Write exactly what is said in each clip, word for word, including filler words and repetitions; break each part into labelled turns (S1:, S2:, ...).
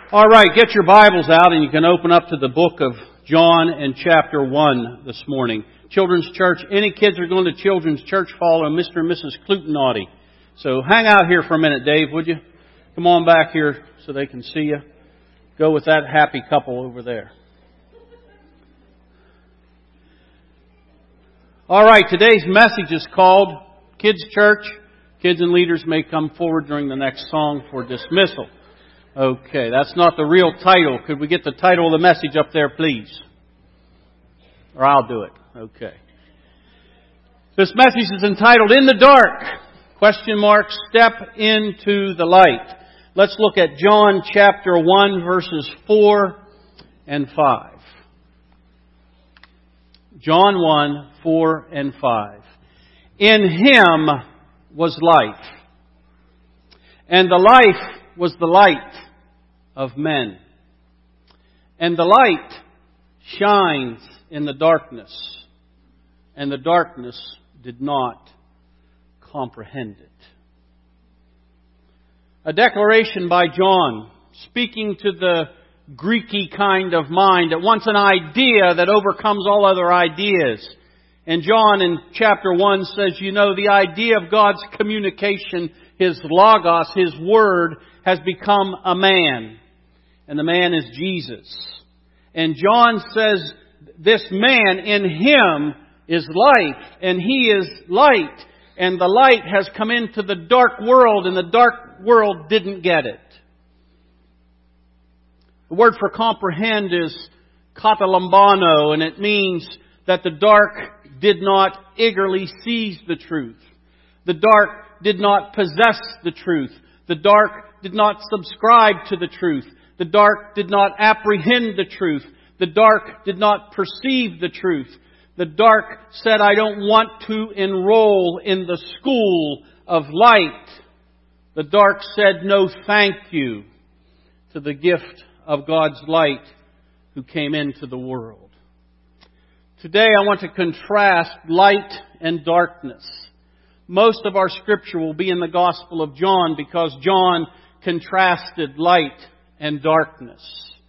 S1: All right, get your Bibles out and you can open up to the book of John and chapter one this morning. Children's Church, any kids are going to Children's Church, follow Mister and Missus Clutenaughty. So hang out here for a minute, Dave, would you? Come on back here so they can see you. Go with that happy couple over there. All right, today's message is called Kids Church. Kids and leaders may come forward during the next song for dismissal. Okay, that's not the real title. Could we get the title of the message up there, please? Or I'll do it. Okay. This message is entitled, In the Dark, question mark, Step into the Light. Let's look at John chapter one, verses four and five. John one, four and five. In Him was life, and the life was the light of men. And the light shines in the darkness, and the darkness did not comprehend it. A declaration by John, speaking to the Greeky kind of mind that wants an idea that overcomes all other ideas. And John in chapter one says, you know, the idea of God's communication, His Logos, His Word, has become a man. And the man is Jesus. And John says, this man, in Him is life, and He is light. And the light has come into the dark world, and the dark world didn't get it. The word for comprehend is katalambano, and it means that the dark did not eagerly seize the truth. The dark did not possess the truth. The dark did not subscribe to the truth. The dark did not apprehend the truth. The dark did not perceive the truth. The dark said, I don't want to enroll in the school of light. The dark said, no thank you to the gift of God's light who came into the world. Today I want to contrast light and darkness. Most of our scripture will be in the Gospel of John because John contrasted light and darkness.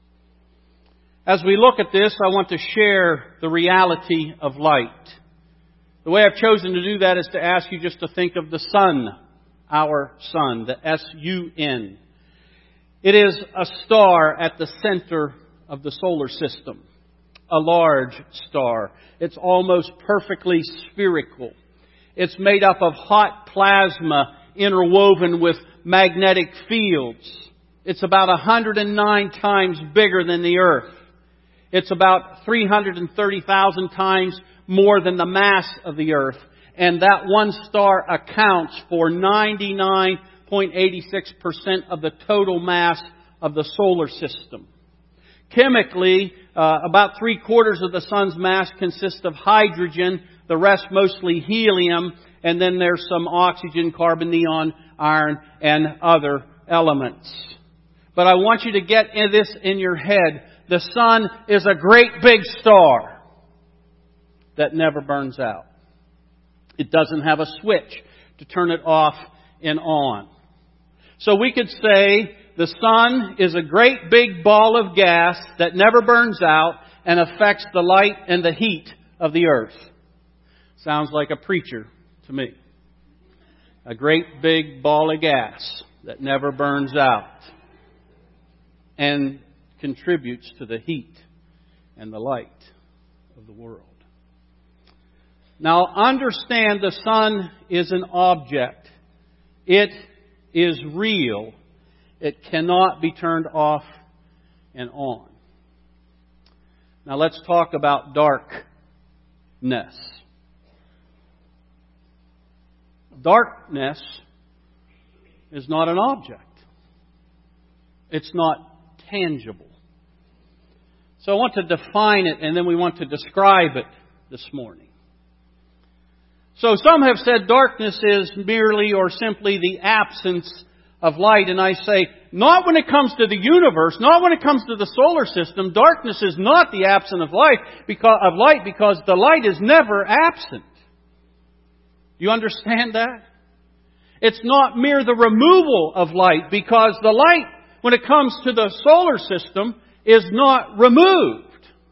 S1: As we look at this, I want to share the reality of light. The way I've chosen to do that is to ask you just to think of the sun, our sun, the S U N. It is a star at the center of the solar system, a large star. It's almost perfectly spherical. It's made up of hot plasma interwoven with magnetic fields. It's about one hundred nine times bigger than the Earth. It's about three hundred thirty thousand times more than the mass of the Earth. And that one star accounts for ninety-nine point eight six percent of the total mass of the solar system. Chemically, uh, about three quarters of the sun's mass consists of hydrogen, the rest mostly helium, and then there's some oxygen, carbon, neon, iron, and other elements. But I want you to get this in your head. The sun is a great big star that never burns out. It doesn't have a switch to turn it off and on. So we could say the sun is a great big ball of gas that never burns out and affects the light and the heat of the earth. Sounds like a preacher to me. A great big ball of gas that never burns out and contributes to the heat and the light of the world. Now understand the sun is an object. It is real. It cannot be turned off and on. Now let's talk about darkness. Darkness is not an object. It's not tangible. So I want to define it and then we want to describe it this morning. So some have said darkness is merely or simply the absence of light. And I say, not when it comes to the universe, not when it comes to the solar system. Darkness is not the absence of light because of light because the light is never absent. You understand that? It's not mere the removal of light because the light when it comes to the solar system, is not removed.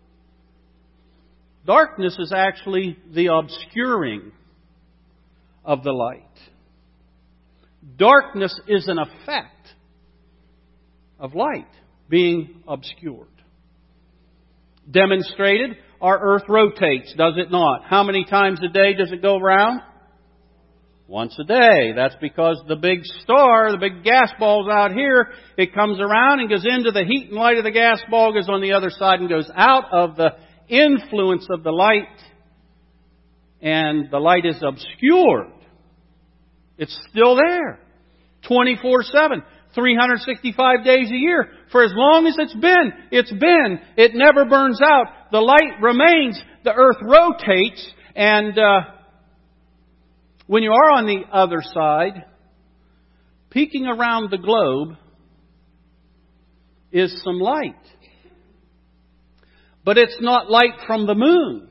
S1: Darkness is actually the obscuring of the light. Darkness is an effect of light being obscured. Demonstrated, our earth rotates, does it not? How many times a day does it go around? Once a day. That's because the big star, the big gas ball's out here, it comes around and goes into the heat and light of the gas ball, goes on the other side and goes out of the influence of the light, and the light is obscured. It's still there. twenty-four seven. three hundred sixty-five days a year. For as long as it's been, it's been. It never burns out. The light remains. The earth rotates. And uh, when you are on the other side, peeking around the globe is some light. But it's not light from the moon.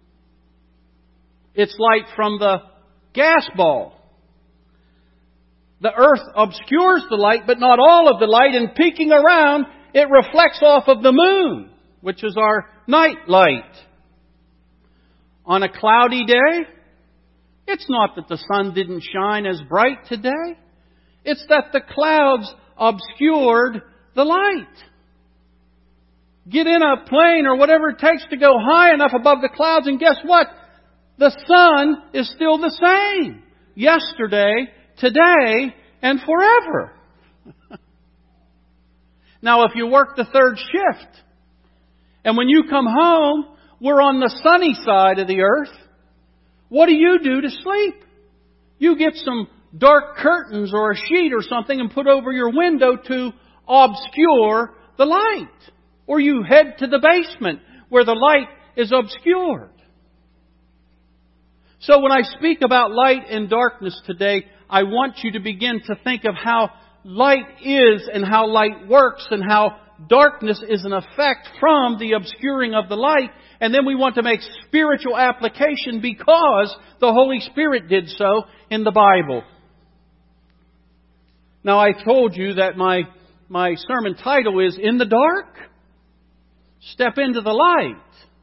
S1: It's light from the gas ball. The earth obscures the light, but not all of the light. And peeking around, it reflects off of the moon, which is our night light. On a cloudy day, it's not that the sun didn't shine as bright today. It's that the clouds obscured the light. Get in a plane or whatever it takes to go high enough above the clouds, and guess what? The sun is still the same. Yesterday, today, and forever. Now, if you work the third shift, and when you come home, we're on the sunny side of the earth, what do you do to sleep? You get some dark curtains or a sheet or something and put over your window to obscure the light. Or you head to the basement where the light is obscured. So when I speak about light and darkness today, I want you to begin to think of how light is and how light works and how darkness is an effect from the obscuring of the light. And then we want to make spiritual application because the Holy Spirit did so in the Bible. Now, I told you that my, my sermon title is In the Dark, Step into the Light.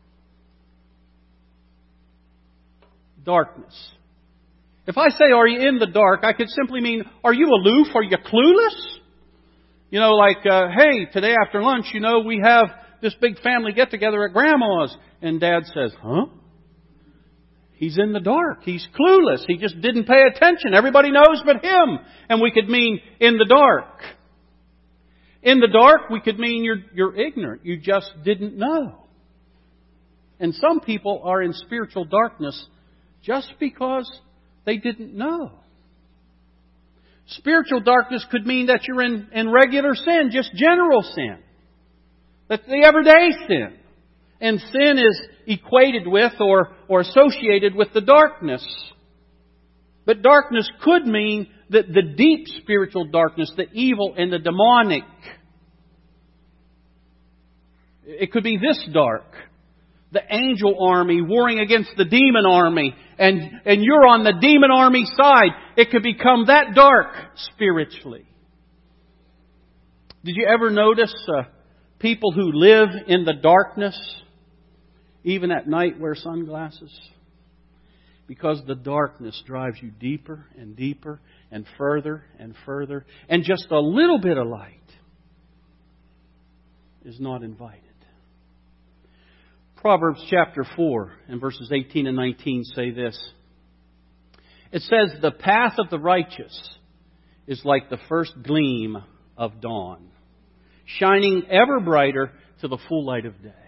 S1: Darkness. If I say, are you in the dark, I could simply mean, are you aloof? Are you clueless? You know, like, uh, hey, today after lunch, you know, we have this big family get-together at Grandma's. And Dad says, huh? He's in the dark. He's clueless. He just didn't pay attention. Everybody knows but him. And we could mean in the dark. In the dark, we could mean you're, you're ignorant. You just didn't know. And some people are in spiritual darkness just because they didn't know. Spiritual darkness could mean that you're in, in regular sin, just general sin. That's the everyday sin. And sin is equated with or, or associated with the darkness. But darkness could mean that the deep spiritual darkness, the evil and the demonic. It could be this dark. The angel army warring against the demon army. And, and you're on the demon army side. It could become that dark spiritually. Did you ever notice uh, people who live in the darkness, even at night, wear sunglasses? Because the darkness drives you deeper and deeper and further and further. And just a little bit of light is not invited. Proverbs chapter four and verses eighteen and nineteen say this. It says, the path of the righteous is like the first gleam of dawn, shining ever brighter to the full light of day.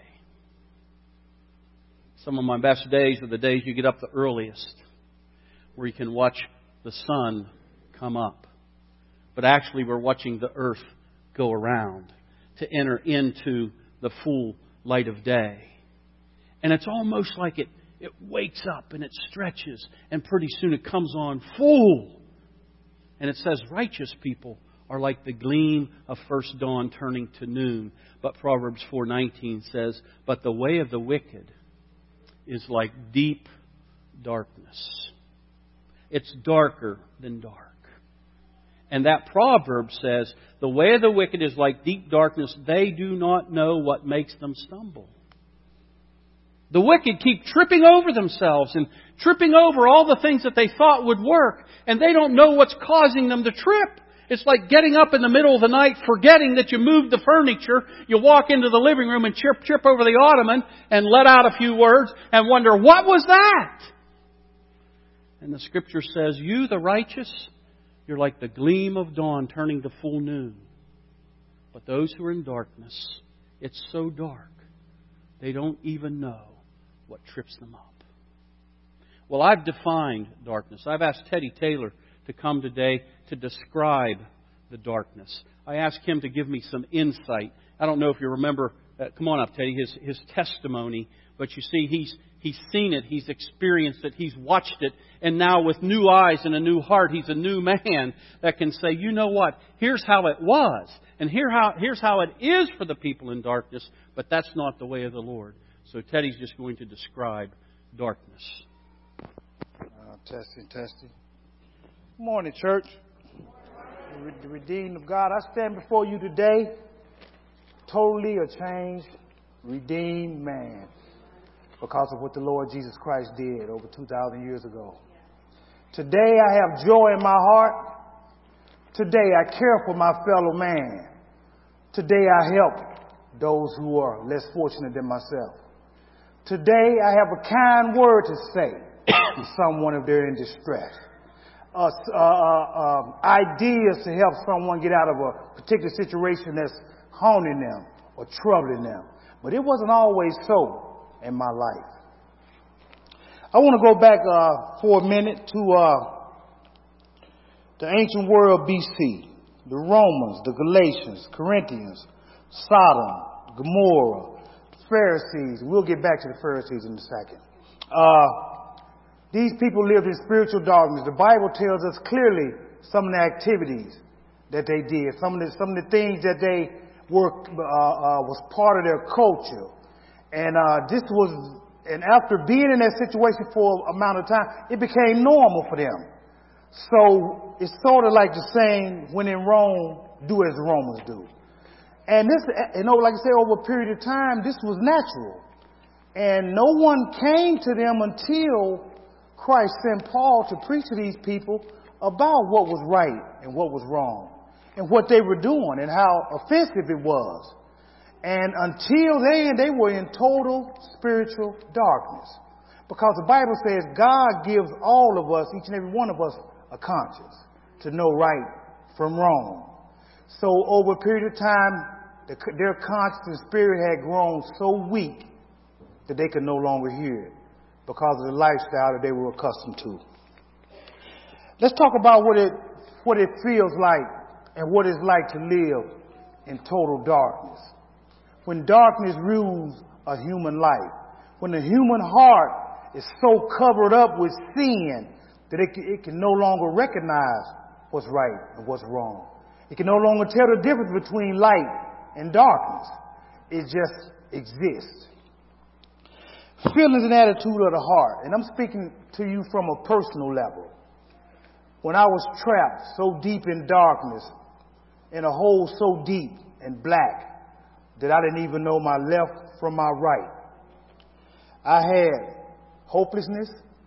S1: Some of my best days are the days you get up the earliest, where you can watch the sun come up. But actually we're watching the earth go around to enter into the full light of day. And it's almost like it, it wakes up and it stretches, and pretty soon it comes on full. And it says righteous people are like the gleam of first dawn turning to noon. But Proverbs four nineteen says, but the way of the wicked is like deep darkness. It's darker than dark. And that proverb says, the way of the wicked is like deep darkness. They do not know what makes them stumble. The wicked keep tripping over themselves and tripping over all the things that they thought would work. And they don't know what's causing them to trip. It's like getting up in the middle of the night, forgetting that you moved the furniture. You walk into the living room and trip, trip over the ottoman and let out a few words and wonder, what was that? And the Scripture says, you, the righteous, you're like the gleam of dawn turning to full noon. But those who are in darkness, it's so dark, they don't even know what trips them up. Well, I've defined darkness. I've asked Teddy Taylor to come today to describe the darkness. I asked him to give me some insight. I don't know if you remember, uh, come on up, Teddy, his, his testimony. But you see, he's he's seen it, he's experienced it, he's watched it. And now with new eyes and a new heart, he's a new man that can say, you know what, here's how it was. And here how, here's how it is for the people in darkness. But that's not the way of the Lord. So Teddy's just going to describe darkness.
S2: Uh, testing, testing. Good morning, church. The redeemed of God. I stand before you today, totally a changed, redeemed man, because of what the Lord Jesus Christ did over two thousand years ago. Today I have joy in my heart. Today I care for my fellow man. Today I help those who are less fortunate than myself. Today I have a kind word to say to someone if they're in distress. Uh, uh, uh, ideas to help someone get out of a particular situation that's haunting them or troubling them. But it wasn't always so in my life. I want to go back uh, for a minute to uh, the ancient world B C. The Romans, the Galatians, Corinthians, Sodom, Gomorrah, the Pharisees. We'll get back to the Pharisees in a second. Uh, These people lived in spiritual darkness. The Bible tells us clearly some of the activities that they did, some of the, some of the things that they were, uh, uh, was part of their culture. And, uh, this was, and after being in that situation for an amount of time, it became normal for them. So it's sort of like the saying, when in Rome, do as the Romans do. And this, you know, like I say, over a period of time, this was natural. And no one came to them until Christ sent Paul to preach to these people about what was right and what was wrong and what they were doing and how offensive it was. And until then, they were in total spiritual darkness, because the Bible says God gives all of us, each and every one of us, a conscience to know right from wrong. So over a period of time, the, their conscience and spirit had grown so weak that they could no longer hear it, because of the lifestyle that they were accustomed to. Let's talk about what it what it feels like and what it's like to live in total darkness. When darkness rules a human life, when the human heart is so covered up with sin that it, it can no longer recognize what's right and what's wrong. It can no longer tell the difference between light and darkness. It just exists. Feelings and attitude of the heart. And I'm speaking to you from a personal level. When I was trapped so deep in darkness, in a hole so deep and black that I didn't even know my left from my right, I had hopelessness,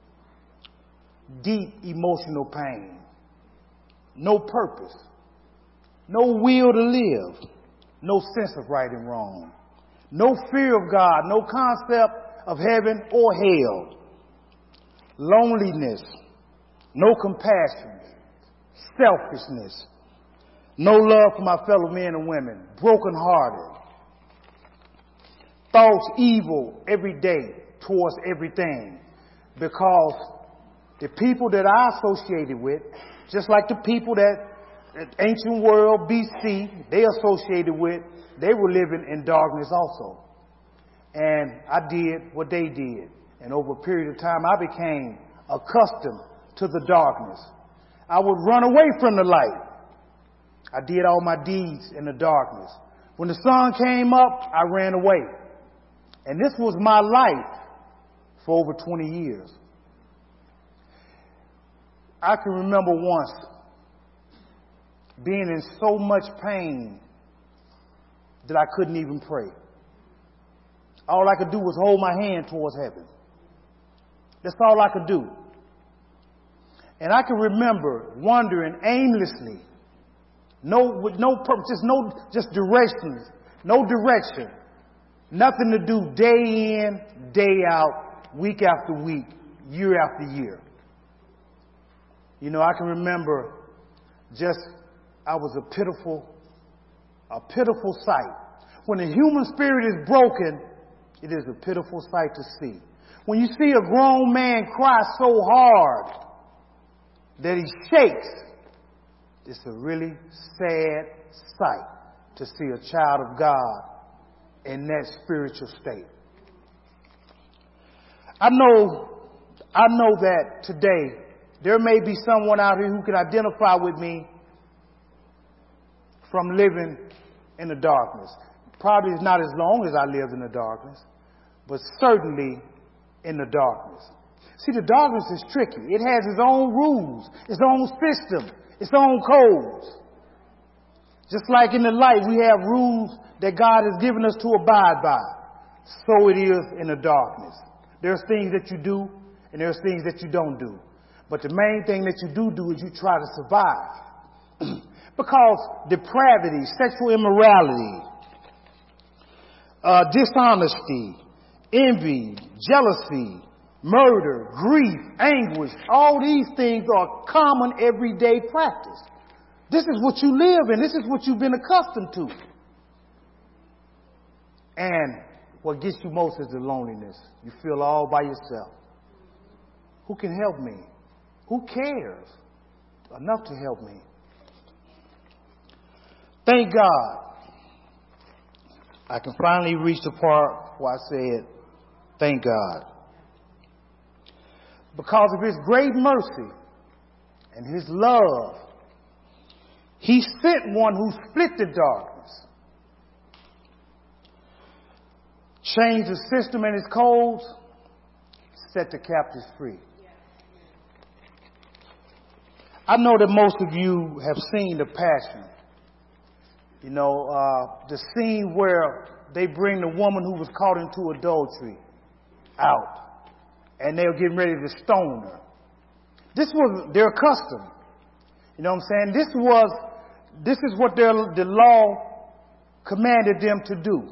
S2: deep emotional pain, no purpose, no will to live, no sense of right and wrong, no fear of God, no concept of heaven or hell, loneliness, no compassion, selfishness, no love for my fellow men and women, brokenhearted, thoughts evil every day towards everything, because the people that I associated with, just like the people that, that ancient world B C, they associated with, they were living in darkness also. And I did what they did. And over a period of time, I became accustomed to the darkness. I would run away from the light. I did all my deeds in the darkness. When the sun came up, I ran away. And this was my life for over twenty years. I can remember once being in so much pain that I couldn't even pray. All I could do was hold my hand towards heaven. That's all I could do. And I can remember wandering aimlessly, no, with no purpose, just no, just directions, no direction, nothing to do, day in, day out, week after week, year after year. You know, I can remember just, I was a pitiful, a pitiful sight. When the human spirit is broken, it is a pitiful sight to see. When you see a grown man cry so hard that he shakes, it's a really sad sight to see a child of God in that spiritual state. I know, I know that today there may be someone out here who can identify with me from living in the darkness. Probably not as long as I lived in the darkness, but certainly in the darkness. See, the darkness is tricky. It has its own rules, its own system, its own codes. Just like in the light, we have rules that God has given us to abide by. So it is in the darkness. There's things that you do and there's things that you don't do. But the main thing that you do do is you try to survive. Because depravity, sexual immorality, uh, dishonesty, envy, jealousy, murder, grief, anguish, all these things are common everyday practice. This is what you live in. This is what you've been accustomed to. And what gets you most is the loneliness. You feel all by yourself. Who can help me? Who cares enough to help me? Thank God I can finally reach the part where I said, thank God. Because of His great mercy and His love, He sent one who split the darkness, changed the system and its codes, set the captives free. I know that most of you have seen The Passion. You know, uh, the scene where they bring the woman who was caught into adultery out, and they were getting ready to stone her. This was their custom. You know what I'm saying? This was, this is what their, the law commanded them to do.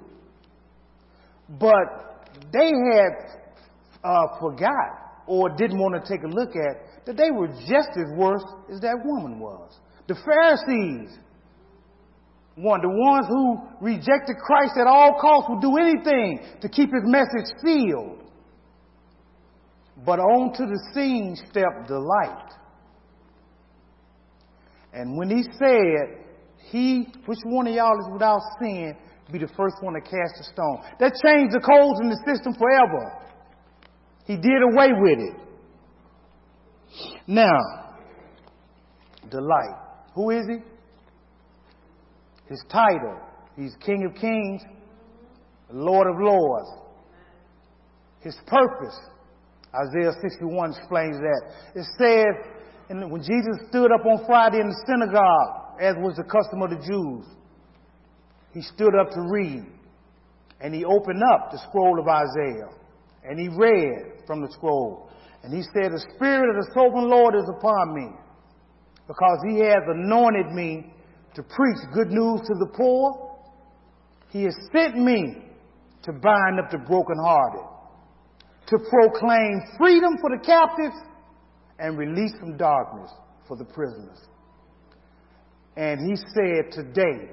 S2: But they had uh, forgot or didn't want to take a look at that they were just as worse as that woman was. The Pharisees, one, the ones who rejected Christ at all costs, would do anything to keep His message sealed. But onto the scene stepped the light. And when He said, he, which one of y'all is without sin, be the first one to cast a stone. That changed the codes in the system forever. He did away with it. Now, the light. Who is He? His title. He's King of Kings, Lord of Lords. His purpose. Isaiah sixty-one explains that. It said, and when Jesus stood up on Friday in the synagogue, as was the custom of the Jews, He stood up to read. And He opened up the scroll of Isaiah. And He read from the scroll. And He said, the Spirit of the sovereign Lord is upon me, because He has anointed me to preach good news to the poor. He has sent me to bind up the brokenhearted, to proclaim freedom for the captives and release from darkness for the prisoners. And He said today,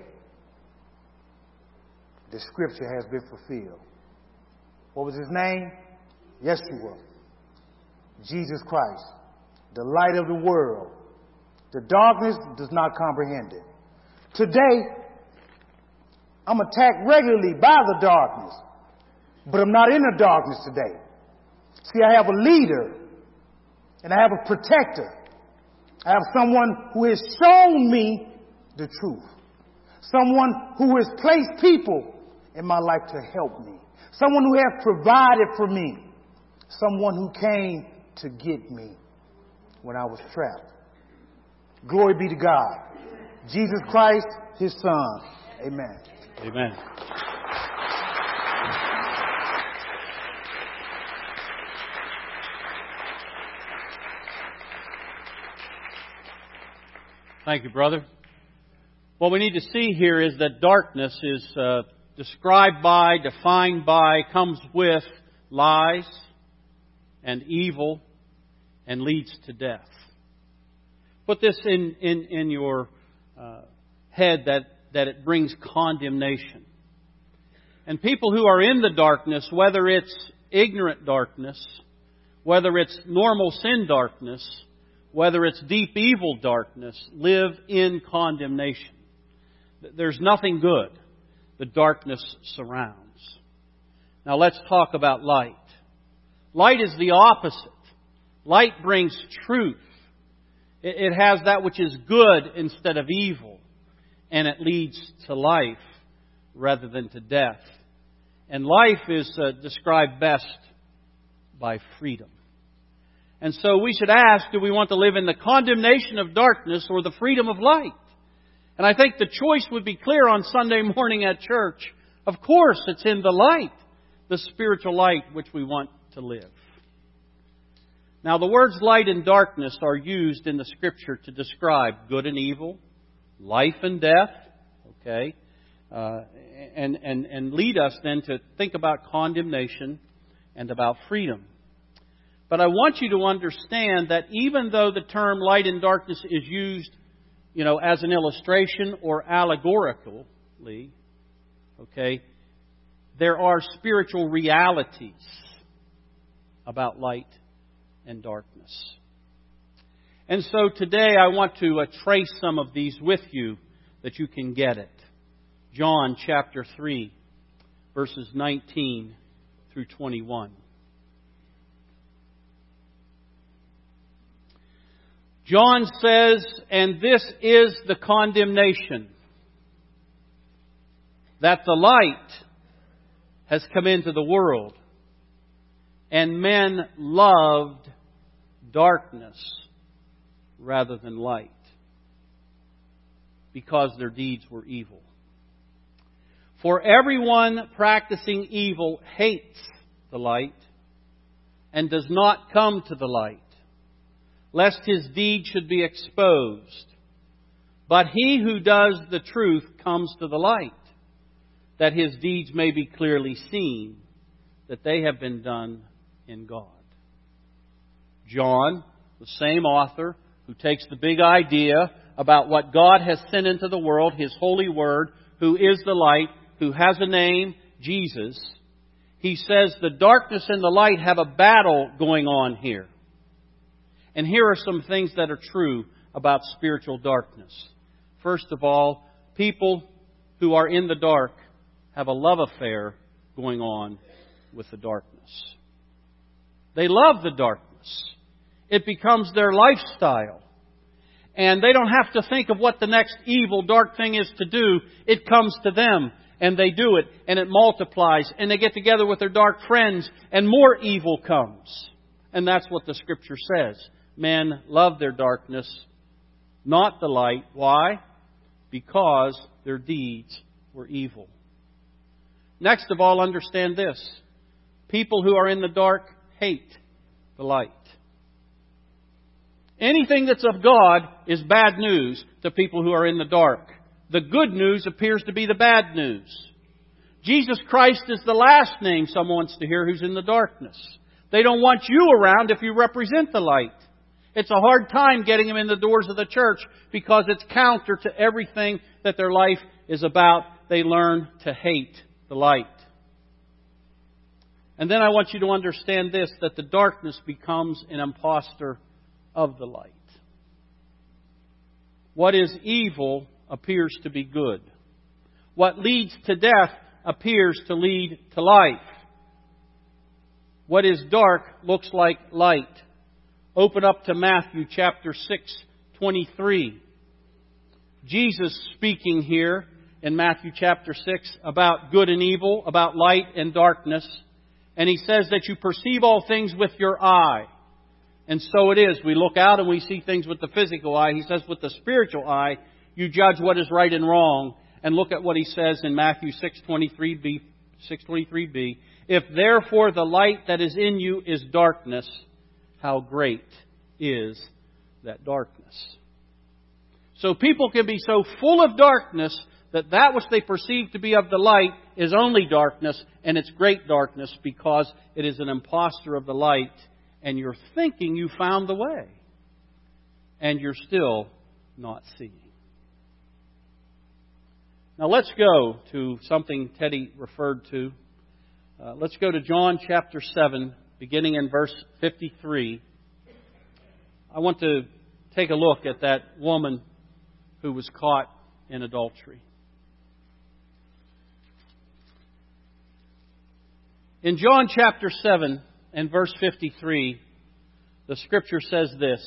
S2: the scripture has been fulfilled. What was His name? Yeshua. Jesus Christ, the light of the world. The darkness does not comprehend it. Today, I'm attacked regularly by the darkness, but I'm not in the darkness today. See, I have a leader and I have a protector. I have someone who has shown me the truth. Someone who has placed people in my life to help me. Someone who has provided for me. Someone who came to get me when I was trapped. Glory be to God. Jesus Christ, His Son. Amen.
S1: Amen. Thank you, brother. What we need to see here is that darkness is uh, described by, defined by, comes with lies and evil and leads to death. Put this in, in, in your uh, head that, that it brings condemnation. And people who are in the darkness, whether it's ignorant darkness, whether it's normal sin darkness, whether it's deep evil darkness, live in condemnation. There's nothing good the darkness surrounds. Now let's talk about light. Light is the opposite. Light brings truth. It has that which is good instead of evil. And it leads to life rather than to death. And life is uh, described best by freedom. And so we should ask, do we want to live in the condemnation of darkness or the freedom of light? And I think the choice would be clear on Sunday morning at church. Of course, it's in the light, the spiritual light which we want to live. Now, the words light and darkness are used in the Scripture to describe good and evil, life and death, okay, uh, and, and, and lead us then to think about condemnation and about freedom. But I want you to understand that even though the term light and darkness is used, you know, as an illustration or allegorically, okay, there are spiritual realities about light and darkness. And so today I want to uh, trace some of these with you that you can get it. John chapter three, verses nineteen through twenty-one. John says, and this is the condemnation, that the light has come into the world, and men loved darkness rather than light, because their deeds were evil. For everyone practicing evil hates the light and does not come to the light, lest his deed should be exposed. But he who does the truth comes to the light, that his deeds may be clearly seen, that they have been done in God. John, the same author, who takes the big idea about what God has sent into the world, His holy word, who is the light, who has a name, Jesus. He says the darkness and the light have a battle going on here. And here are some things that are true about spiritual darkness. First of all, people who are in the dark have a love affair going on with the darkness. They love the darkness. It becomes their lifestyle. And they don't have to think of what the next evil, dark thing is to do. It comes to them, and they do it, and it multiplies, and they get together with their dark friends, and more evil comes. And that's what the Scripture says. Men love their darkness, not the light. Why? Because their deeds were evil. Next of all, understand this. People who are in the dark hate the light. Anything that's of God is bad news to people who are in the dark. The good news appears to be the bad news. Jesus Christ is the last name someone wants to hear who's in the darkness. They don't want you around if you represent the light. It's a hard time getting them in the doors of the church because it's counter to everything that their life is about. They learn to hate the light. And then I want you to understand this, that the darkness becomes an imposter of the light. What is evil appears to be good. What leads to death appears to lead to life. What is dark looks like light. Open up to Matthew chapter six, twenty-three. Jesus speaking here in Matthew chapter six about good and evil, about light and darkness. And He says that you perceive all things with your eye. And so it is. We look out and we see things with the physical eye. He says with the spiritual eye, you judge what is right and wrong. And look at what he says in Matthew six twenty-three b. six twenty-three b. If therefore the light that is in you is darkness, how great is that darkness? So people can be so full of darkness that that which they perceive to be of the light is only darkness, and it's great darkness because it is an impostor of the light, and you're thinking you found the way, and you're still not seeing. Now let's go to something Teddy referred to. Uh, let's go to John chapter seven, beginning in verse fifty-three. I want to take a look at that woman who was caught in adultery. In John chapter seven and verse fifty-three, the Scripture says this.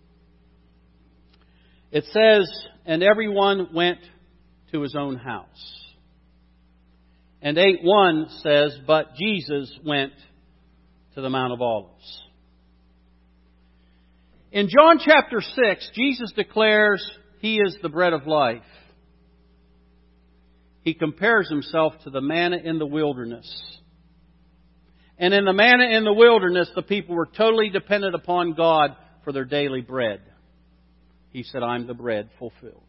S1: It says, and everyone went to his own house. And eight one says, but Jesus went to the Mount of Olives. In John chapter six, Jesus declares He is the bread of life. He compares Himself to the manna in the wilderness. And in the manna in the wilderness, the people were totally dependent upon God for their daily bread. He said, I'm the bread fulfilled.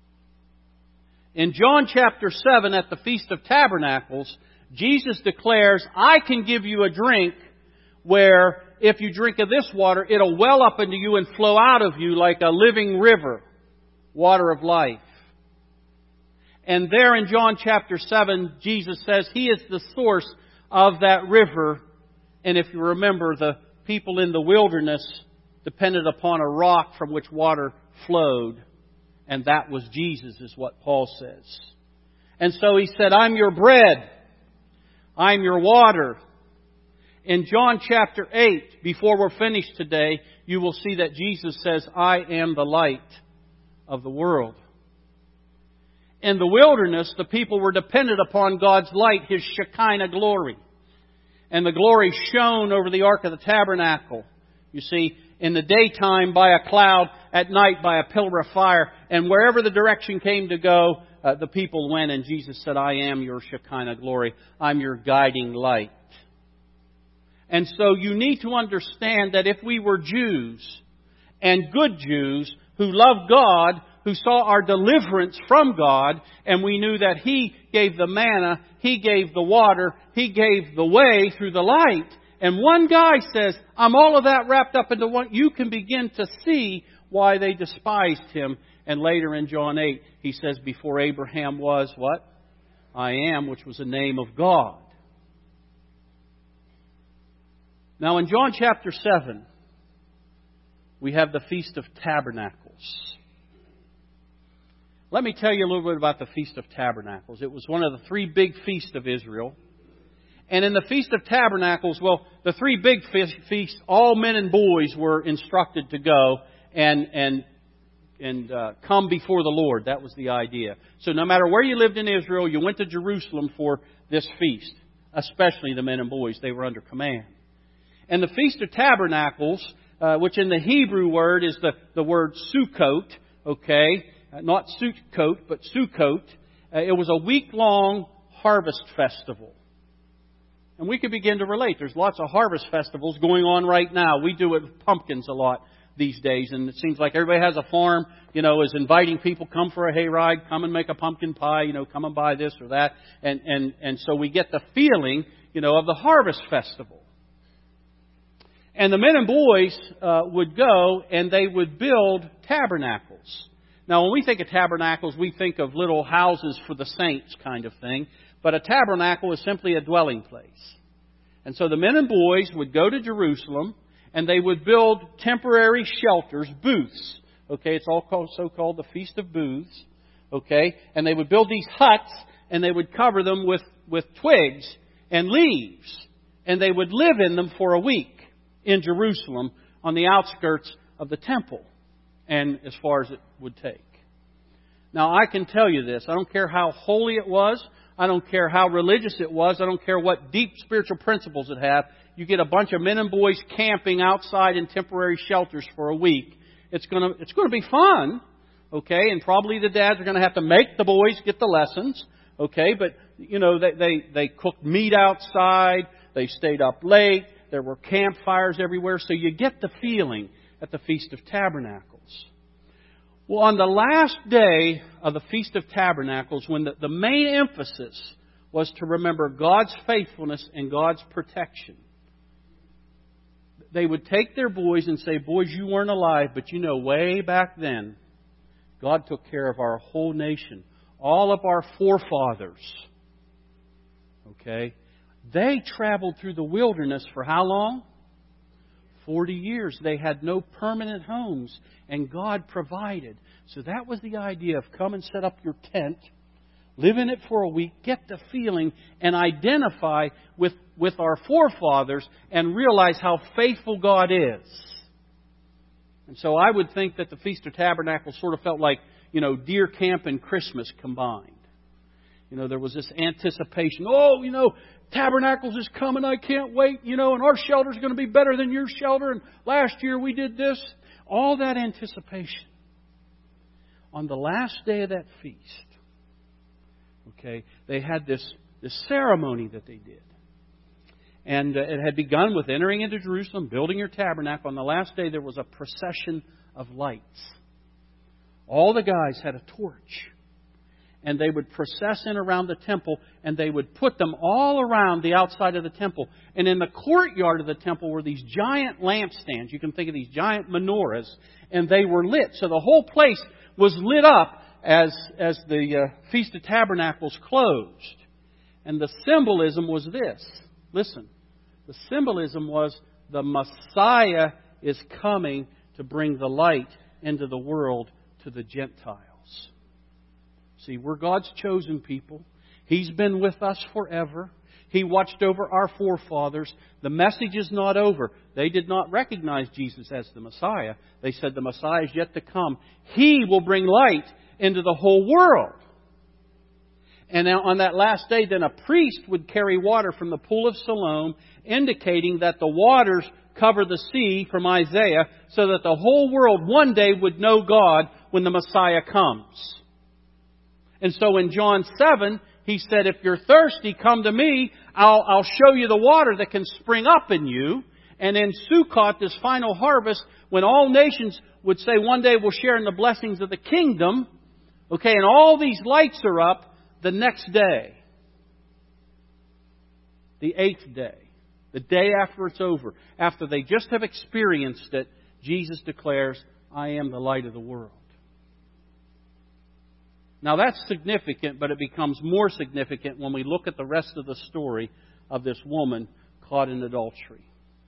S1: In John chapter seven, at the Feast of Tabernacles, Jesus declares, I can give you a drink where if you drink of this water, it'll well up into you and flow out of you like a living river, water of life. And there in John chapter seven, Jesus says He is the source of that river. And if you remember, the people in the wilderness depended upon a rock from which water flowed. And that was Jesus, is what Paul says. And so He said, I'm your bread. I'm your water. In John chapter eight, before we're finished today, you will see that Jesus says, I am the light of the world. In the wilderness, the people were dependent upon God's light, His Shekinah glory. And the glory shone over the Ark of the Tabernacle. You see, in the daytime by a cloud, at night by a pillar of fire. And wherever the direction came to go, uh, the people went. And Jesus said, I am your Shekinah glory. I'm your guiding light. And so you need to understand that if we were Jews, and good Jews, who loved God, who saw our deliverance from God, and we knew that He gave the manna, He gave the water, He gave the way through the light. And one guy says, I'm all of that wrapped up into one. You can begin to see why they despised Him. And later in John eight, He says, before Abraham was what? I am, which was the name of God. Now in John chapter seven, we have the Feast of Tabernacles. Let me tell you a little bit about the Feast of Tabernacles. It was one of the three big feasts of Israel. And in the Feast of Tabernacles, well, the three big feasts, all men and boys were instructed to go and and and uh, come before the Lord. That was the idea. So no matter where you lived in Israel, you went to Jerusalem for this feast, especially the men and boys. They were under command. And the Feast of Tabernacles, uh, which in the Hebrew word is the, the word Sukkot, okay, uh, not Sukkot, but Sukkot. Uh, it was a week-long harvest festival. And we could begin to relate. There's lots of harvest festivals going on right now. We do it with pumpkins a lot these days. And it seems like everybody has a farm, you know, is inviting people, come for a hayride, come and make a pumpkin pie, you know, come and buy this or that. And, and, and so we get the feeling, you know, of the harvest festival. And the men and boys uh, would go and they would build tabernacles. Now, when we think of tabernacles, we think of little houses for the saints kind of thing. But a tabernacle is simply a dwelling place. And so the men and boys would go to Jerusalem and they would build temporary shelters, booths. Okay, it's all so-called the Feast of Booths. Okay, and they would build these huts and they would cover them with, with twigs and leaves. And they would live in them for a week in Jerusalem on the outskirts of the temple and as far as it would take. Now, I can tell you this. I don't care how holy it was. I don't care how religious it was. I don't care what deep spiritual principles it had. You get a bunch of men and boys camping outside in temporary shelters for a week. It's going to, it's going to be fun, Okay, and probably the dads are going to have to make the boys get the lessons. Okay, but, you know, they, they, they cooked meat outside. They stayed up late. There were campfires everywhere. So you get the feeling at the Feast of Tabernacles. Well, on the last day of the Feast of Tabernacles, when the, the main emphasis was to remember God's faithfulness and God's protection, they would take their boys and say, boys, you weren't alive, but you know, way back then, God took care of our whole nation. All of our forefathers. Okay? They traveled through the wilderness for how long? Forty years. They had no permanent homes, and God provided. So that was the idea of come and set up your tent, live in it for a week, get the feeling, and identify with, with our forefathers and realize how faithful God is. And so I would think that the Feast of Tabernacles sort of felt like, you know, deer camp and Christmas combined. You know, there was this anticipation. Oh, you know, Tabernacles is coming. I can't wait. You know, and our shelter's going to be better than your shelter. And last year we did this. All that anticipation. On the last day of that feast, okay, they had this, this ceremony that they did. And uh, it had begun with entering into Jerusalem, building your tabernacle. On the last day, there was a procession of lights. All the guys had a torch. And they would process in around the temple, and they would put them all around the outside of the temple. And in the courtyard of the temple were these giant lampstands. You can think of these giant menorahs. And they were lit. So the whole place was lit up as, as the uh, Feast of Tabernacles closed. And the symbolism was this. Listen. The symbolism was the Messiah is coming to bring the light into the world to the Gentiles. See, we're God's chosen people. He's been with us forever. He watched over our forefathers. The message is not over. They did not recognize Jesus as the Messiah. They said the Messiah is yet to come. He will bring light into the whole world. And now on that last day, then a priest would carry water from the pool of Siloam, indicating that the waters cover the sea from Isaiah, so that the whole world one day would know God when the Messiah comes. And so in John seven, He said, if you're thirsty, come to me. I'll, I'll show you the water that can spring up in you. And in Sukkot, this final harvest, when all nations would say one day we'll share in the blessings of the kingdom, okay, and all these lights are up, the next day, the eighth day, the day after it's over, after they just have experienced it, Jesus declares, I am the light of the world. Now that's significant, but it becomes more significant when we look at the rest of the story of this woman caught in adultery.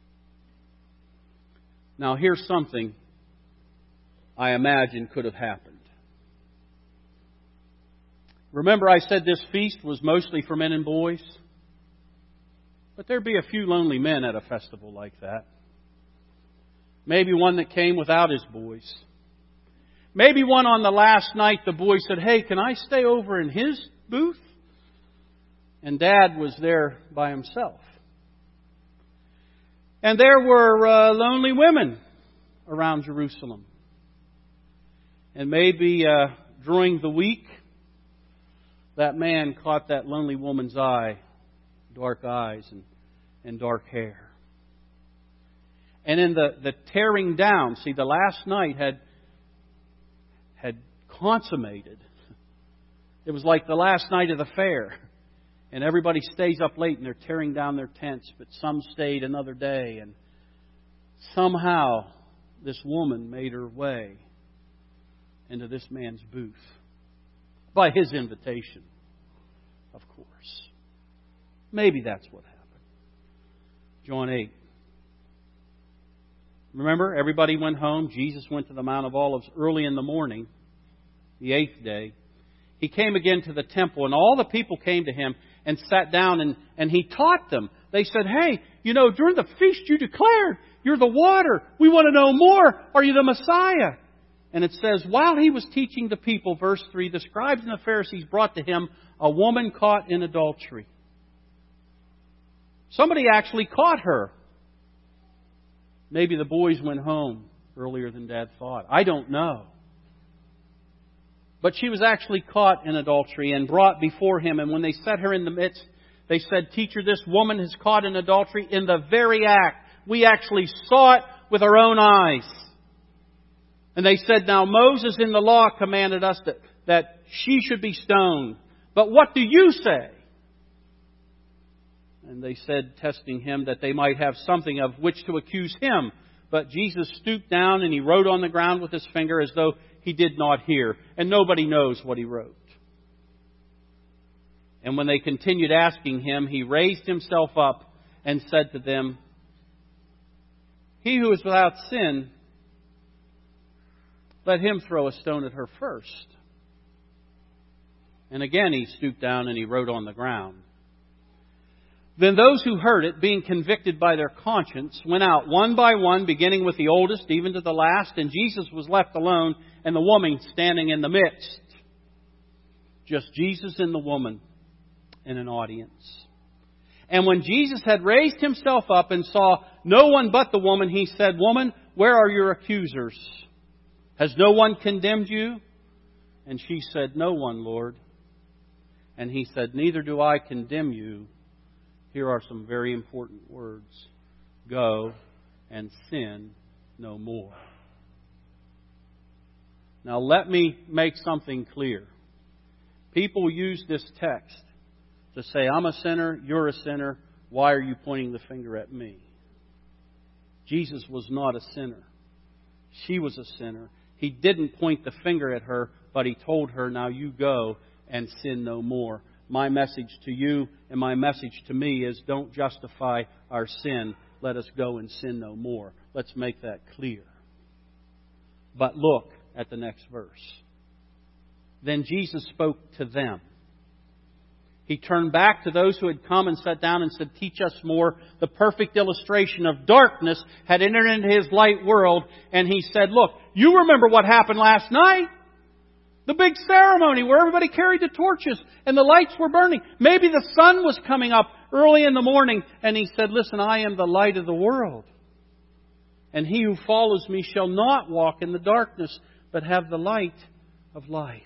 S1: Now here's something I imagine could have happened. Remember I said this feast was mostly for men and boys? But there'd be a few lonely men at a festival like that. Maybe one that came without his boys. Maybe one on the last night the boy said, hey, can I stay over in his booth? And Dad was there by himself. And there were uh, lonely women around Jerusalem. And maybe uh, during the week, that man caught that lonely woman's eye, dark eyes and, and dark hair. And in the, the tearing down, see, the last night had had consummated. It was like the last night of the fair. And everybody stays up late and they're tearing down their tents, but some stayed another day. And somehow this woman made her way into this man's booth. By his invitation, of course. Maybe that's what happened. John eight. Remember, everybody went home. Jesus went to the Mount of Olives early in the morning, the eighth day. He came again to the temple, and all the people came to Him and sat down, and, and He taught them. They said, hey, you know, during the feast you declared, you're the water. We want to know more. Are you the Messiah? And it says, while He was teaching the people, verse three, the scribes and the Pharisees brought to Him a woman caught in adultery. Somebody actually caught her. Maybe the boys went home earlier than Dad thought. I don't know. But she was actually caught in adultery and brought before him. And when they set her in the midst, they said, Teacher, this woman is caught in adultery in the very act. We actually saw it with our own eyes. And they said, Now Moses in the law commanded us that, that she should be stoned. But what do you say? And they said, testing him, that they might have something of which to accuse him. But Jesus stooped down and he wrote on the ground with his finger as though he did not hear. And nobody knows what he wrote. And when they continued asking him, he raised himself up and said to them, He who is without sin, let him throw a stone at her first. And again he stooped down and he wrote on the ground. Then those who heard it, being convicted by their conscience, went out one by one, beginning with the oldest, even to the last, and Jesus was left alone, and the woman standing in the midst. Just Jesus and the woman in an audience. And when Jesus had raised himself up and saw no one but the woman, he said, Woman, where are your accusers? Has no one condemned you? And she said, No one, Lord. And he said, Neither do I condemn you. Here are some very important words. Go and sin no more. Now let me make something clear. People use this text to say, I'm a sinner, you're a sinner, why are you pointing the finger at me? Jesus was not a sinner. She was a sinner. He didn't point the finger at her, but He told her, now you go and sin no more. My message to you and my message to me is don't justify our sin. Let us go and sin no more. Let's make that clear. But look at the next verse. Then Jesus spoke to them. He turned back to those who had come and sat down and said, Teach us more. The perfect illustration of darkness had entered into His light world. And He said, Look, you remember what happened last night? The big ceremony where everybody carried the torches and the lights were burning. Maybe the sun was coming up early in the morning. And He said, Listen, I am the light of the world. And he who follows me shall not walk in the darkness, but have the light of life.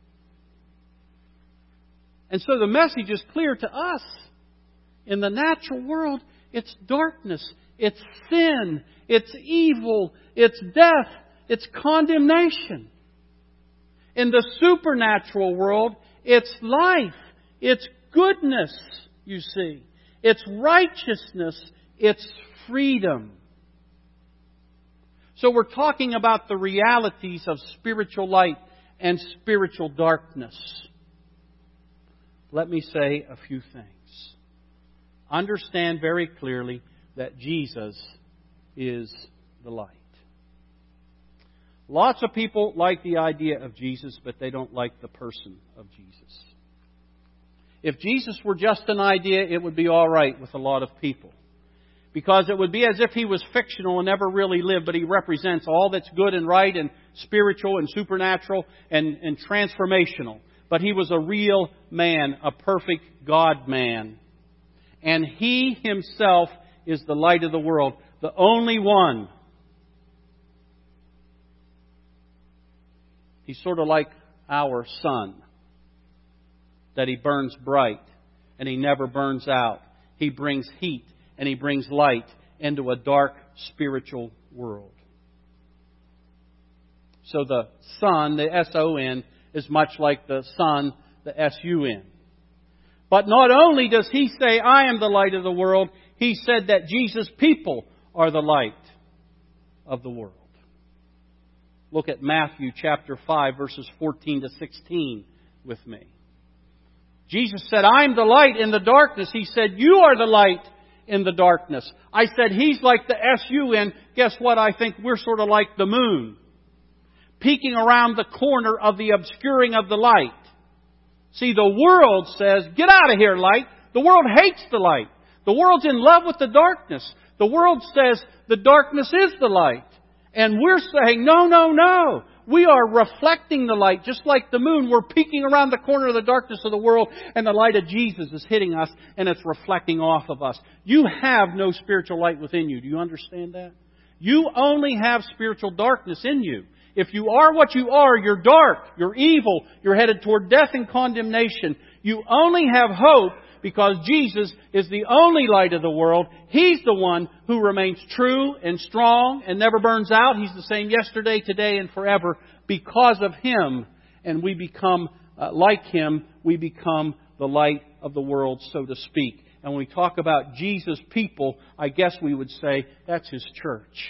S1: And so the message is clear to us. In the natural world, it's darkness, it's sin, it's evil, it's death, it's condemnation. In the supernatural world, it's life, it's goodness, you see. It's righteousness, it's freedom. So we're talking about the realities of spiritual light and spiritual darkness. Let me say a few things. Understand very clearly that Jesus is the light. Lots of people like the idea of Jesus, but they don't like the person of Jesus. If Jesus were just an idea, it would be all right with a lot of people. Because it would be as if He was fictional and never really lived, but He represents all that's good and right and spiritual and supernatural and, and transformational. But He was a real man, a perfect God-man. And He Himself is the light of the world, the only one. He's sort of like our sun, that He burns bright and He never burns out. He brings heat and He brings light into a dark spiritual world. So the sun, the S O N, is much like the sun, the S U N. But not only does He say, I am the light of the world, He said that Jesus' people are the light of the world. Look at Matthew chapter five, verses fourteen to sixteen with me. Jesus said, I am the light in the darkness. He said, you are the light in the darkness. I said, He's like the S U N. Guess what? I think we're sort of like the moon, peeking around the corner of the obscuring of the light. See, the world says, get out of here, light. The world hates the light. The world's in love with the darkness. The world says the darkness is the light. And we're saying, no, no, no. We are reflecting the light just like the moon. We're peeking around the corner of the darkness of the world and the light of Jesus is hitting us and it's reflecting off of us. You have no spiritual light within you. Do you understand that? You only have spiritual darkness in you. If you are what you are, you're dark, you're evil, you're headed toward death and condemnation. You only have hope because Jesus is the only light of the world. He's the one who remains true and strong and never burns out. He's the same yesterday, today, and forever. Because of Him, and we become uh, like Him, we become the light of the world, so to speak. And when we talk about Jesus' people, I guess we would say that's His church.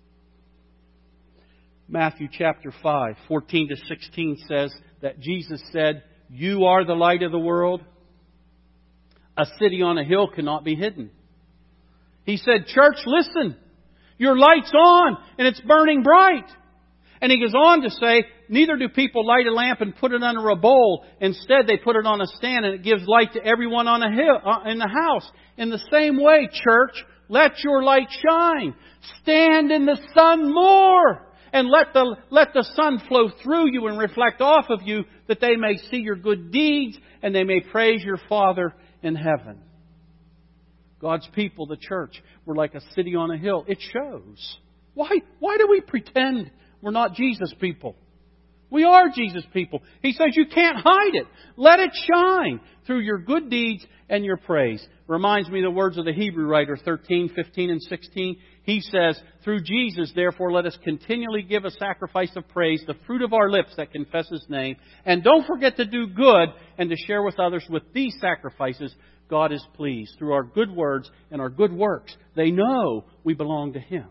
S1: Matthew chapter five, fourteen to sixteen says that Jesus said, "You are the light of the world. A city on a hill cannot be hidden." He said, "Church, listen. Your light's on and it's burning bright." And He goes on to say, "Neither do people light a lamp and put it under a bowl. Instead, they put it on a stand and it gives light to everyone on a hill, uh, in the house. In the same way, church, let your light shine. Stand in the sun more. And let the, let the sun flow through you and reflect off of you, that they may see your good deeds and they may praise your Father in heaven." God's people, the church, we're like a city on a hill. It shows. Why, why do we pretend we're not Jesus people? We are Jesus people. He says you can't hide it. Let it shine through your good deeds and your praise. Reminds me of the words of the Hebrew writer, thirteen, fifteen, and sixteen. He says, "Through Jesus, therefore, let us continually give a sacrifice of praise, the fruit of our lips that confess His name. And don't forget to do good and to share with others. With these sacrifices, God is pleased." Through our good words and our good works, they know we belong to Him.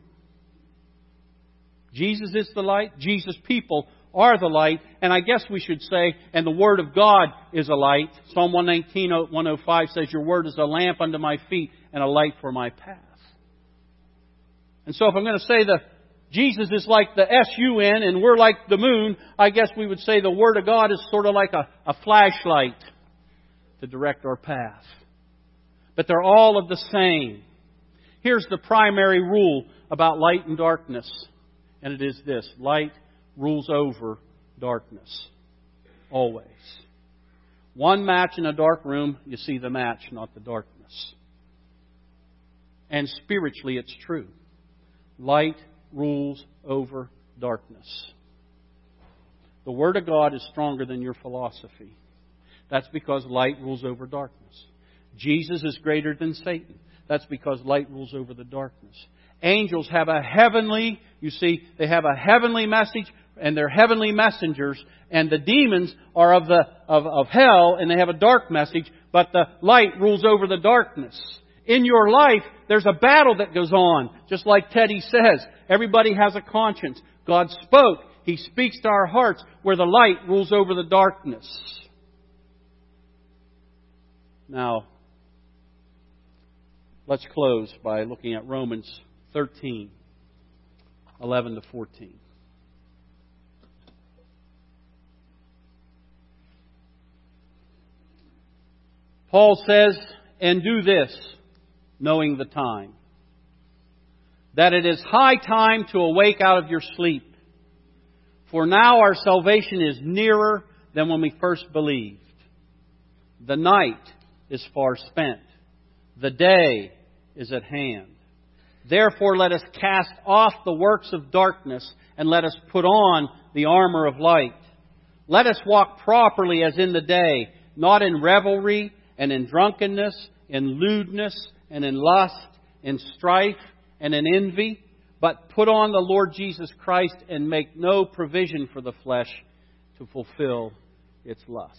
S1: Jesus is the light. Jesus' people are the light. And I guess we should say, and the Word of God is a light. Psalm one nineteen, one oh five says, "Your Word is a lamp unto my feet and a light for my path." And so if I'm going to say that Jesus is like the S U N and we're like the moon, I guess we would say the Word of God is sort of like a, a flashlight to direct our path. But they're all of the same. Here's the primary rule about light and darkness. And it is this: light rules over darkness. Always. One match in a dark room, you see the match, not the darkness. And spiritually, it's true. Light rules over darkness. The Word of God is stronger than your philosophy. That's because light rules over darkness. Jesus is greater than Satan. That's because light rules over the darkness. Angels have a heavenly, you see, they have a heavenly message and they're heavenly messengers. And the demons are of the of, of hell and they have a dark message, but the light rules over the darkness. In your life, there's a battle that goes on. Just like Teddy says, everybody has a conscience. God spoke. He speaks to our hearts where the light rules over the darkness. Now, let's close by looking at Romans thirteen, eleven to fourteen. Paul says, "And do this, knowing the time, that it is high time to awake out of your sleep. For now our salvation is nearer than when we first believed. The night is far spent. The day is at hand. Therefore let us cast off the works of darkness and let us put on the armor of light. Let us walk properly as in the day, not in revelry and in drunkenness, in lewdness and in lust, in strife and in envy, but put on the Lord Jesus Christ and make no provision for the flesh to fulfill its lusts."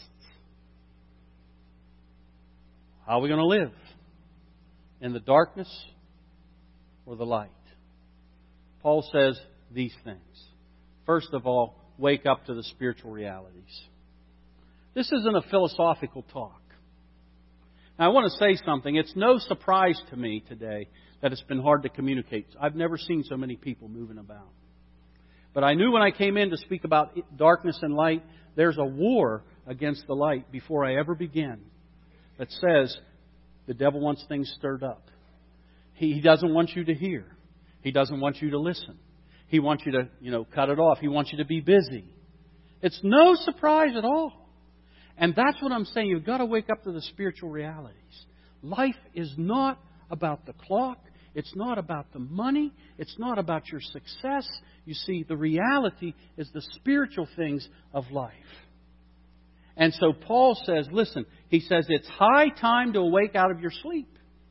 S1: How are we going to live? In the darkness or the light? Paul says these things. First of all, wake up to the spiritual realities. This isn't a philosophical talk. Now, I want to say something. It's no surprise to me today that it's been hard to communicate. I've never seen so many people moving about. But I knew when I came in to speak about darkness and light, there's a war against the light before I ever begin that says the devil wants things stirred up. He, he doesn't want you to hear. He doesn't want you to listen. He wants you to, you know, cut it off. He wants you to be busy. It's no surprise at all. And that's what I'm saying. You've got to wake up to the spiritual realities. Life is not about the clock. It's not about the money. It's not about your success. You see, the reality is the spiritual things of life. And so Paul says, listen, he says it's high time to awake out of your sleep.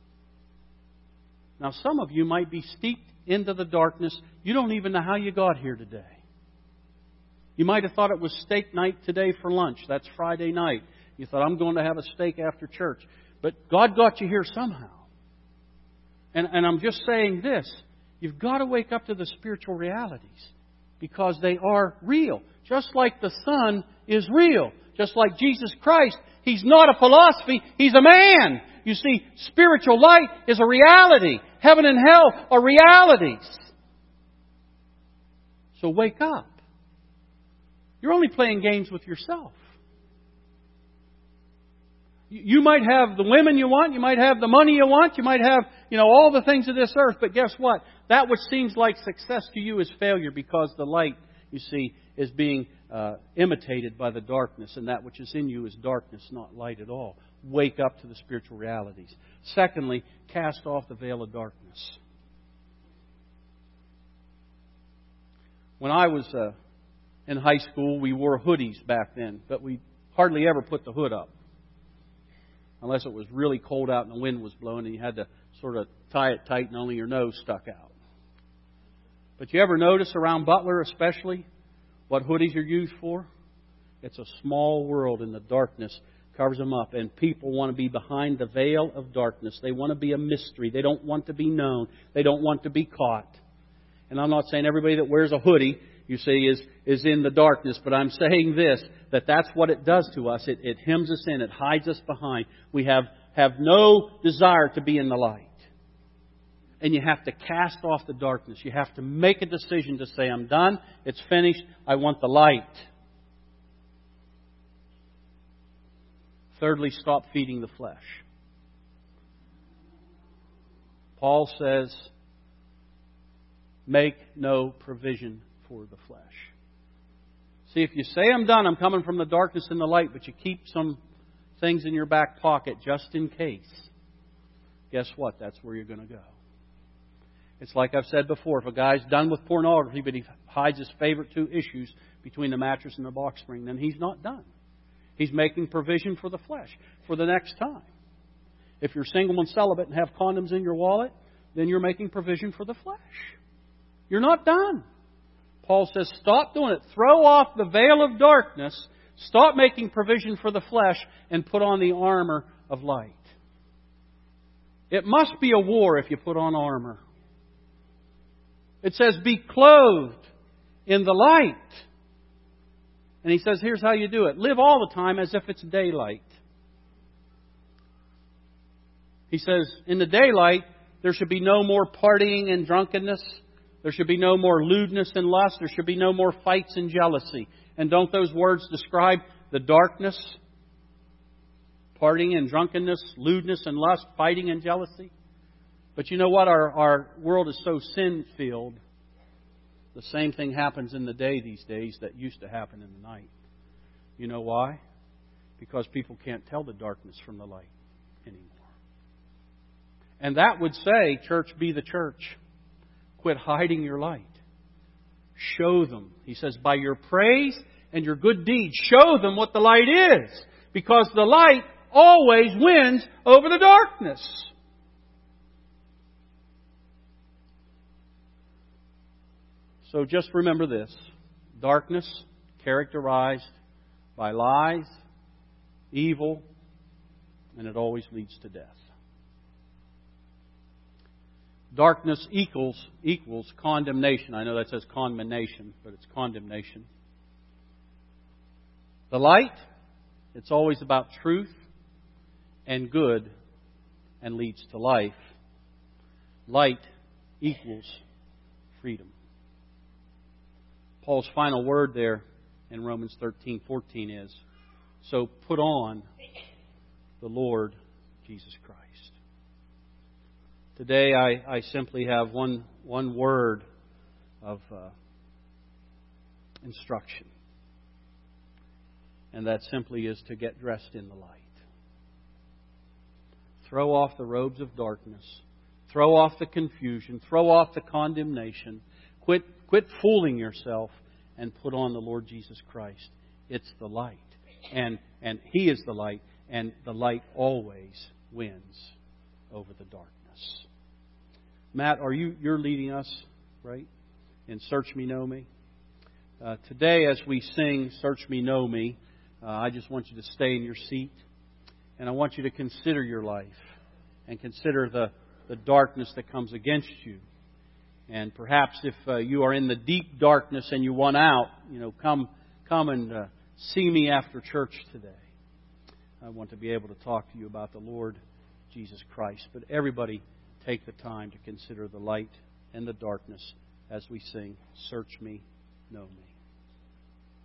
S1: Now, some of you might be steeped into the darkness. You don't even know how you got here today. You might have thought it was steak night today for lunch. That's Friday night. You thought, I'm going to have a steak after church. But God got you here somehow. And, and I'm just saying this. You've got to wake up to the spiritual realities. Because they are real. Just like the sun is real. Just like Jesus Christ. He's not a philosophy. He's a man. You see, spiritual light is a reality. Heaven and hell are realities. So wake up. You're only playing games with yourself. You might have the women you want. You might have the money you want. You might have, you know, all the things of this earth. But guess what? That which seems like success to you is failure because the light, you see, is being uh, imitated by the darkness. And that which is in you is darkness, not light at all. Wake up to the spiritual realities. Secondly, cast off the veil of darkness. When I was uh, in high school, we wore hoodies back then, but we hardly ever put the hood up. Unless it was really cold out and the wind was blowing and you had to sort of tie it tight and only your nose stuck out. But you ever notice around Butler especially what hoodies are used for? It's a small world and the darkness covers them up. And people want to be behind the veil of darkness. They want to be a mystery. They don't want to be known. They don't want to be caught. And I'm not saying everybody that wears a hoodie, you see, is, is in the darkness. But I'm saying this, that that's what it does to us. It, it hems us in. It hides us behind. We have, have no desire to be in the light. And you have to cast off the darkness. You have to make a decision to say, I'm done. It's finished. I want the light. Thirdly, stop feeding the flesh. Paul says, make no provision for the flesh. See, if you say, I'm done, I'm coming from the darkness and the light, but you keep some things in your back pocket just in case, guess what? That's where you're going to go. It's like I've said before, if a guy's done with pornography, but he hides his favorite two issues between the mattress and the box spring, then he's not done. He's making provision for the flesh, for the next time. If you're single and celibate and have condoms in your wallet, then you're making provision for the flesh. You're not done. Paul says, stop doing it. Throw off the veil of darkness. Stop making provision for the flesh and put on the armor of light. It must be a war if you put on armor. It says, be clothed in the light. And he says, here's how you do it. Live all the time as if it's daylight. He says, in the daylight, there should be no more partying and drunkenness. There should be no more lewdness and lust. There should be no more fights and jealousy. And don't those words describe the darkness? Partying and drunkenness, lewdness and lust, fighting and jealousy. But you know what? Our, our world is so sin-filled. The same thing happens in the day these days that used to happen in the night. You know why? Because people can't tell the darkness from the light anymore. And that would say, church, be the church. Quit hiding your light. Show them. He says, by your praise and your good deeds, show them what the light is. Because the light always wins over the darkness. So just remember this. Darkness characterized by lies, evil, and it always leads to death. Darkness equals equals condemnation. I know that says condemnation, but it's condemnation. The light, it's always about truth and good and leads to life. Light equals freedom. Paul's final word there in Romans thirteen fourteen is, so put on the Lord Jesus Christ. Today I, I simply have one, one word of uh, instruction. And that simply is to get dressed in the light. Throw off the robes of darkness. Throw off the confusion. Throw off the condemnation. Quit, quit fooling yourself and put on the Lord Jesus Christ. It's the light. And, and He is the light. And the light always wins over the darkness. Matt, are you you're leading us, right? In Search Me, Know Me. Uh, today, as we sing Search Me, Know Me, uh, I just want you to stay in your seat. And I want you to consider your life. And consider the, the darkness that comes against you. And perhaps if uh, you are in the deep darkness and you want out, you know, come come and uh, see me after church today. I want to be able to talk to you about the Lord Jesus Christ. But everybody take the time to consider the light and the darkness as we sing, Search Me, Know Me.